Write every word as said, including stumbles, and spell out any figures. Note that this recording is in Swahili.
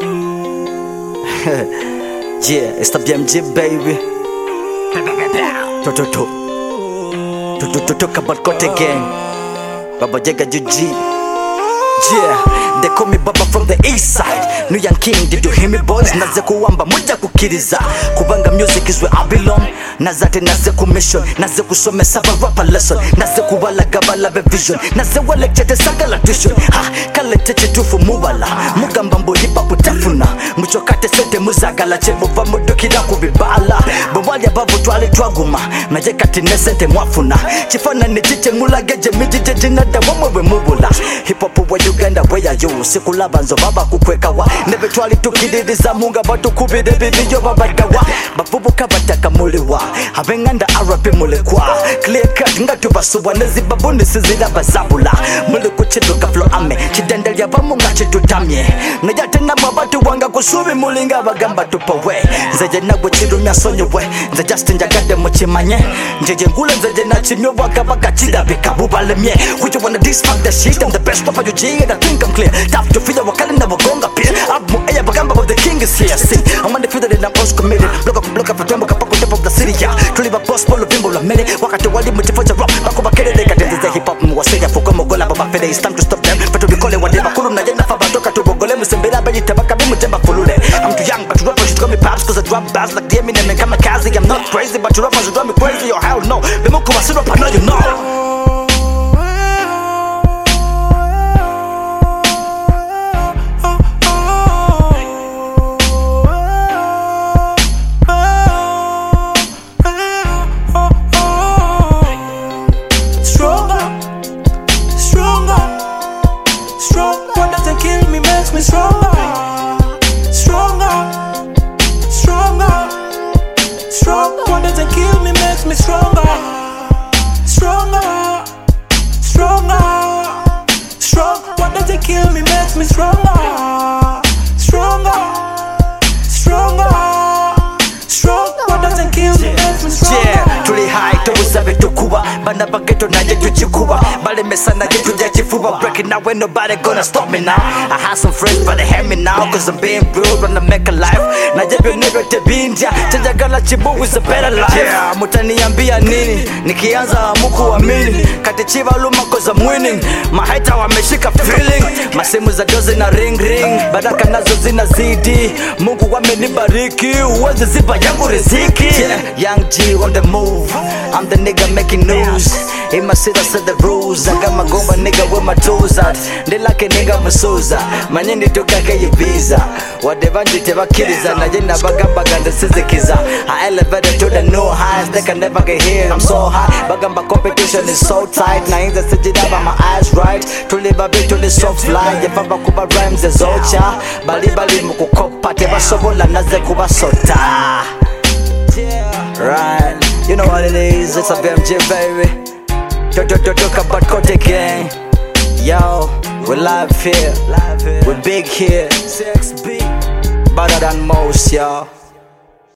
Yeah, it's the B M G baby. To to to to to to talk about Kote Gang. Baba Jaga Juji. Yeah, they call me Baba from the east side. New Young King, did you hear me boys? Naze kuwamba moja kukiriza. Kubanga music is where I belong. Nazate naze ku mission. Naze kusome saba rapper lesson. Naze kuwala gabala be vision. Naze wale chete sagala tuition. Ha, kale teche tufu muwala. Mugamba mbo hip hop utafuna. Muchokate sete muzagala. Chebo va mudukira kubibala. Bawali abavu twale twaguma. Najekati nesente mwafuna. Chifana nijiche mulageje mijije jinada wamwe mubula. Hip hop wa Uganda where are you? Sikulaba nzo baba kukweka wa. Nebe twali tukidiriza munga batu kubide bidiyo babadawa. Bavubu kabataka muliwa. Habenganda arabi mulekwa. Clear cut ngatu basuwa nezi babuni sizira bazabula. Muli kuchiduka flow ame. Chidendel ya bamunga chidutamye. Najate na mabatu wanga kusubi mulinga bagamba tupawe. Nzeje nagwe chirumya sonyewe. Nze Justin jagade muchimanye. Njeje ngule nzeje na chimyo waka baka chida bika bubalemye. Would you wanna diss fuck that shit? I'm the best rapper you G and I think I'm clear. Tap to feel wakali na wagonga pia. Abu aya bagamba but the king is here. See, I'm on the field and I'm most committed. Block up block up for kapako top of the city ya. Tuliva boss polo vimbo la mele. Wakati wali mtifoja rap. Bako bakere deka tenze hip hop mwasenya fuko mogola baba fede. It's time to stop them. But to be calling whatever kulu na jenda fa batoka tu bogole musembera baji tabaka bimu jemba fulule. I'm too young but rappers should call me pops cause I drop bars like D M and I'm kamikaze. I'm not crazy but rappers should drive me crazy or hell no. Bimuku masiro pa know you know. Me stronger, stronger, stronger, stronger. What doesn't kill me makes me stronger, stronger, stronger, stronger. What doesn't kill me makes me stronger, stronger, stronger, stronger. What doesn't kill me makes me stronger. Yeah, tuli high to usabe tukuwa. Bana bageto na yetu chikuwa. Bale mesana yetu ya chifuwa. Breaking out when nobody gonna stop me now. I had some friends but they hate me now cause I'm being real when I make a life. Na jebi nero te bindia. Chenja gala chibu is a better life. Yeah, mutaniambia nini? Nikianza muku amini. Kati chiva luma cause I'm winning. Mahaita wameshika feeling. Masimu za dozi na ring ring. Baraka nazo zina zidi. Mungu wamenibariki. Uwezi ziba yangu riziki. Yeah, Young G on the move. I'm the nigga making news. In my city I set the rules. I got my gomba nigga with my tools out. They like a nigga masuza. Manyeni tukake yibiza. Whatever njite bakiriza. Na jina bagamba ganda sizikiza. I elevated to the new highs. They can never get here. I'm so high. Bagamba competition is so tight. Na inza sijidaba my eyes right. Tuliba big to the soft fly. Yefamba kuba rhymes is ocha. Bali bali mukukopa. Teba sobola naze kuba sota. Right, you know what it is, it's a B M G baby. Talk, talk, talk, talk about Kote Gang. Yo, we're live here, we're big here, better than most, y'all.